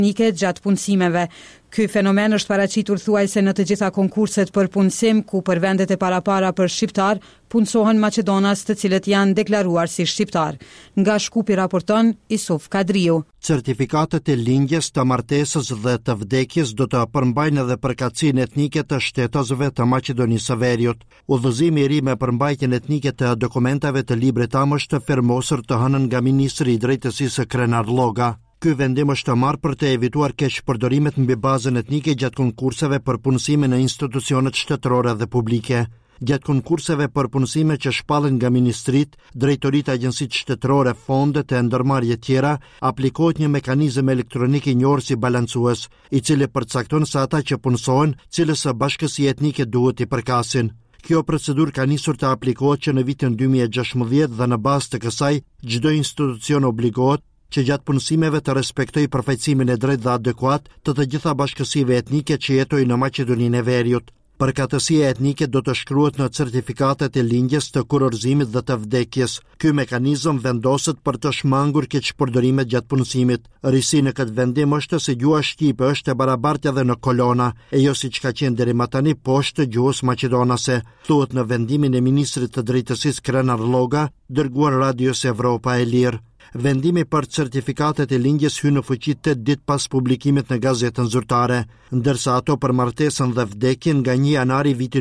nike gjatë punësimeve. Ky fenomen është paraqitur thuajse në të gjitha konkurset për punësim ku për vendet e parapara për shqiptar punësohen maqedonas të cilët janë deklaruar si shqiptar. Nga Shkupi raporton Isuf Kadriu. Certifikatet e lindjes, të martesës dhe të vdekjes do të përmbajnë edhe përkatësinë etnike të shtetësve të Maqedonisë së Veriut. Udhëzimi i ri me përmbajtjen etnike të dokumentave të librit am është firmosur të hënën nga Ministri i Drejtësisë Krenar Lloga. Ky vendim është marrë për të evituar keqpërdorimet mbi bazën etnike gjatë konkurseve për punësime në institucionet shtetërore dhe publike. Gjatë konkurseve për punësime që shpallen nga ministrit, drejtoritë agjencitë shtetërore, fondet e ndërmarrje tjera, aplikohet një mekanizëm elektronik i njohur si balancues, i cili përcakton se ata që punësohen, cilës bashkësi etnike duhet i përkasin. Kjo procedurë ka nisur të aplikohet që në vitin 2016 dhe në bazë të kësaj çdo institucion obligohet që gjatë punësimeve të respektoj përfaqësimin e drejtë dhe adekuat të gjitha bashkësive etnike që jetojnë në Maqedoninë e Veriut. Përkatësia etnike do të shkruhet në certifikatet e lindjes, të kurorëzimit dhe të vdekjes. Ky mekanizëm vendoset për të shmangur keqpërdorimet gjatë punësimit. Risi në këtë vendim është se gjuha shqipe është e barabartë edhe në kolona, e jo siç ka qenë deri më tani poshtë gjuhës maqedonase, thuhet në vendimin e ministrit të drejtësisë Krenar Lloga, dërguar Radios Evropa e Lirë. Vendimi për certifikatet e lindjes hyn në fuqi 8 ditë pas publikimit në gazetën zyrtare, ndërsa ato për martesën dhe vdekjen nga 1 janari viti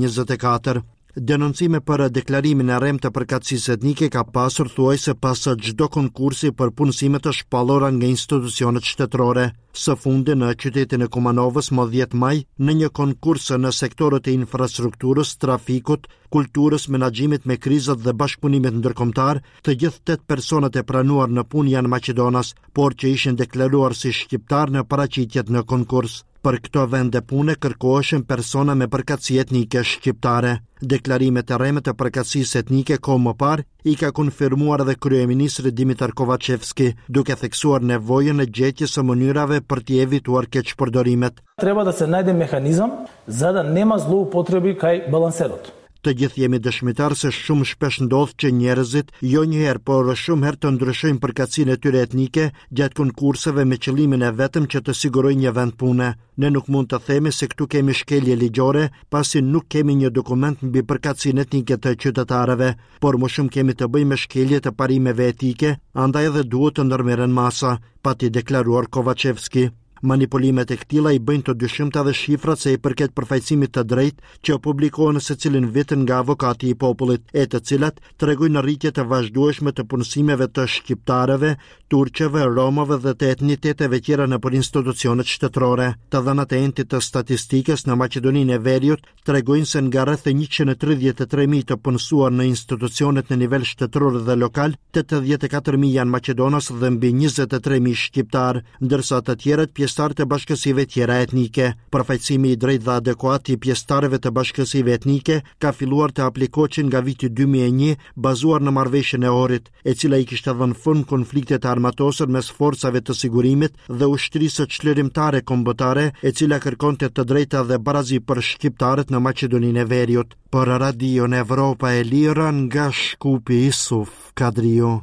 2024. Denoncime për deklarimin e rrem të përkatësisë etnike ka pasur thuajse pas çdo konkursi për punësime të shpallura nga institucionet shtetërore. Së fundi në qytetin e Kumanovës më 10 maj, në një konkurs në sektorët e infrastrukturës, trafikut, kulturës, menaxhimit me krizat dhe bashkëpunimit ndërkombëtar, të gjithë 8 personat e pranuar në punë janë maqedonas, por që ishin deklaruar si shqiptar në paraqitjet në konkurs. Për këto vende pune kërkoheshin persona me përkatësi etnike shqiptare. Deklarimet e rreme të përkatësisë etnike kohë më parë i ka konfirmuar edhe kryeministri Dimitar Kovacevski, duke theksuar nevojën e gjetjes së mënyrave për të evituar keqpërdorimet. Treba da se najde mehanizam za da nema zloupotrebi kaj balanserot. Të gjithë jemi dëshmitar se shumë shpesh ndodh që njerëzit jo një herë, por shumë herë të ndryshojnë përkatësinë e tyre etnike gjatë konkurseve me qëllimin e vetëm që të sigurojnë një vend pune. Ne nuk mund të themi se këtu kemi shkelje ligjore, pasi nuk kemi një dokument mbi përkatësinë etnike të qytetarëve, por më shumë kemi të bëjmë me shkelje të parimeve etike, andaj edhe duhet të ndërmerren masa, pati deklaruar Kovacevski. Manipulimet e këtilla i bëjnë të dyshimta dhe shifrat se i përket përfaqësimit të drejtë që publikohen në secilin vit nga avokati i popullit, e të cilat tregojnë rritje të vazhdueshme të punësimeve të shqiptarëve, turqeve, romëve dhe të etniteteve tjera nëpër institucionet shtetërore. Të dhënat e entit të statistikës në Maqedoninë e Veriut tregojnë se nga rreth 133.000 të punësuar në institucionet në nivel shtetëror dhe lokal, 84.000 janë maqedonas dhe mbi 23.000 shqiptar, ndërsa të tjerët pjesëtar të bashkësive tjera etnike. Përfaqësimi i drejtë dhe adekuat i pjesëtarëve të bashkësive etnike ka filluar të aplikohet nga viti 2001, bazuar në marrëveshjen e Ohrit, e cila i kishte dhënë fund konfliktit të armatosur mes forcave të sigurimit dhe ushtrisë çlirimtare kombëtare, e cila kërkonte të drejta dhe barazi për shqiptarët në Maqedoninë e Veriut. Për Radion Evropa e Lirë, nga Shkupi, Isuf Kadriu.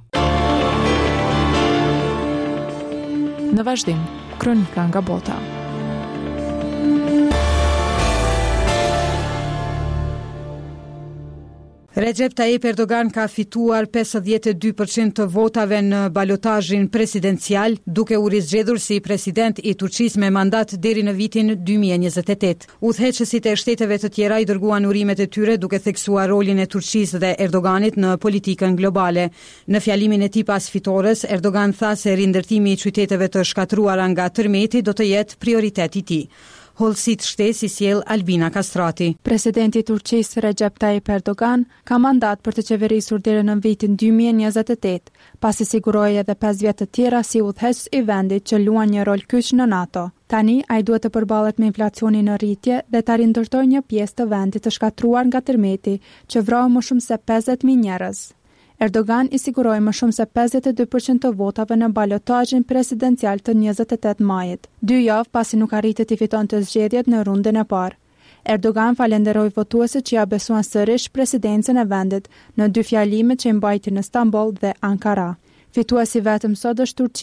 Në vazhdim, kronika nga bota. Recep Tayyip Erdogan ka fituar 52% të votave në balotazhin presidencial, duke u rizgjedhur si president i Turqisë me mandat deri në vitin 2028. Udhëheqësit e shteteve të tjera i dërguan urimet e tyre duke theksuar rolin e Turqisë dhe Erdoganit në politikën globale. Në fjalimin e tij pas fitores, Erdogan tha se rindërtimi i qyteteve të shkatruara nga tërmeti do të jetë prioritet i tij. Hollësit shtesë i sjell Albina Kastrati. Presidenti i Turqisë Recep Tayyip Erdogan ka mandat për të qeverisur deri në vitin 2028, pasi siguroi edhe 5 vjet të tjera si udhëheqës i vendit që luan një rol kyç në NATO. Tani ai duhet të përballet me inflacionin në rritje dhe ta rindërtojë një pjesë të vendit të shkatruar nga tërmeti, që vrau më shumë se 50.000 njerëz. Erdogan i siguroi më shumë se 52% të votave në balotazhin presidencial të 28 majit, 2 javë pasi nuk arriti të fitonte zgjedhjet në rundën e parë. Erdogan falenderoi votuesit që ja besuan sërish presidencën e vendit në 2 fjalimet që i mbajti në Stamboll dhe Ankara. Fituesi vetëm sot është Turqia,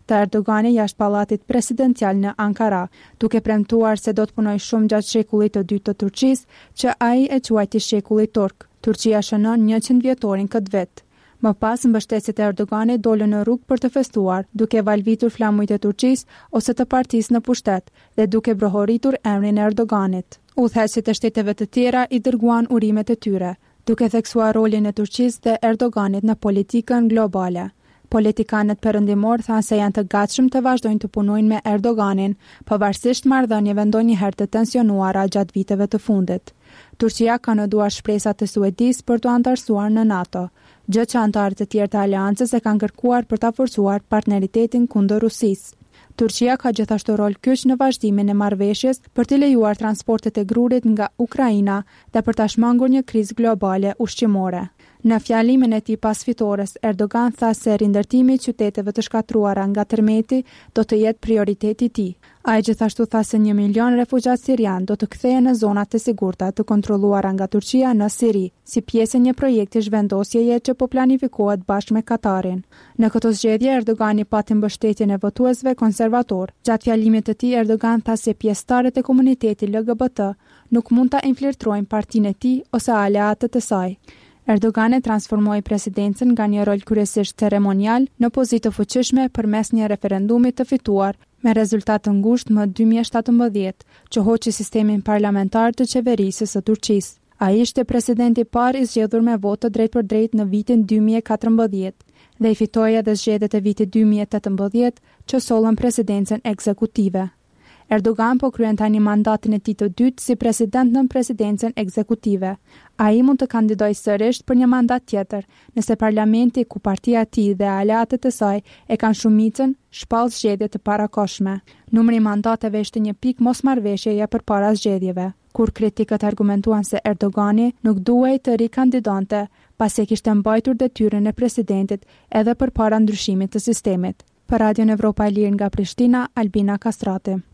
të Erdogani jashtë pallatit presidencial në Ankara, duke premtuar se do të punojë shumë gjatë shekullit të dytë të Turqisë, që ai e quajti shekulli turk. Turqia shënon 100 vjetorin këtë vit. Më pas, mbështetësit e Erdoganit dolën në rrugë për të festuar, duke valvitur flamujt e Turqisë ose të partisë në pushtet dhe duke brohoritur emrin e Erdoganit. Udhëheqësit e shteteve të tjera i dërguan urimet e tyre, duke theksuar rolin e Turqisë dhe Erdoganit në politikën globale. Politikanët perëndimor thanë se janë të gatshëm të vazhdojnë të punojnë me Erdoganin, pavarësisht marrëdhënieve ndonjëherë të tensionuara gjatë viteve të fundit. Turqia ka nënduar shpresat të Suedisë për të antarësuar në NATO, gjë që antarët e tjerë të aleancës e kanë kërkuar për ta forcuar partneritetin kundër Rusisë. Turqia ka gjithashtu rol kyç në vazhdimin e marrëveshjes për të lejuar transportet e grurit nga Ukraina dhe për ta shmangur një krizë globale ushqimore. Në fjalimin e tij pas fitores, Erdogan tha se rindërtimi i qyteteve të shkatruara nga tërmeti do të jetë prioriteti i tij. Ai gjithashtu tha se 1 milion refugjat sirian do të kthehen në zonat e sigurta të kontrolluara nga Turqia në Siri, si pjesë e një projekti zhvendosjeje që po planifikohet bashkë me Katarin. Në këtë zgjedhje Erdogani pati mbështetjen e votuesve konservator. Gjatë fjalimit të tij Erdogan tha se pjesëtarët e komunitetit LGBT nuk mund ta infiltrojnë partinë e tij ose aleatët e saj. Erdogan e transformoi presidencën nga një rol kryesisht ceremonial në pozitë të fuqishme përmes një referendumi të fituar me rezultat të ngushtë më 2017, që hoqi sistemin parlamentar të qeverisjes së Turqisë. Ai ishte presidenti i parë i zgjedhur me votë drejt për drejt në vitin 2014 dhe i fitoi edhe zgjedhjet e vitit 2018 që sollën presidencën ekzekutive. Erdogan po kryen tani mandatin e tij të dytë si president nën presidencën ekzekutive. Ai mund të kandidojë sërish për një mandat tjetër, nëse parlamenti ku partia e tij dhe aleatët e saj e kanë shumicën shpall zgjedhje të parakohshme. Numri i mandateve ishte një pikë mosmarrveshjeje përpara zgjedhjeve, kur kritikët argumentuan se Erdogani nuk duhej të rikandidonte pasi kishte mbajtur detyrën e presidentit edhe përpara ndryshimit të sistemit. Për Radion Evropa e Lirë nga Prishtina, Albina Kastrati.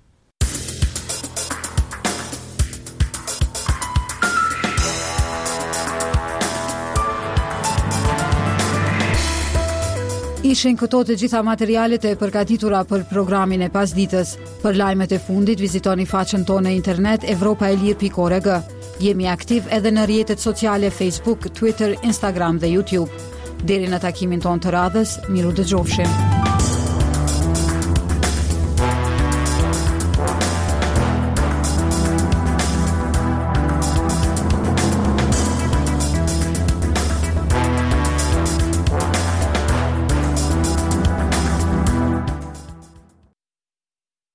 Ishin këto të gjitha materialet e përgatitura për programin e pasditës. Për lajmet e fundit vizitoni faqen tonë në internet europaelir.org. Jemi aktiv edhe në rrjetet sociale Facebook, Twitter, Instagram dhe YouTube. Deri në takimin tonë të radhës, miru dëgjofshim.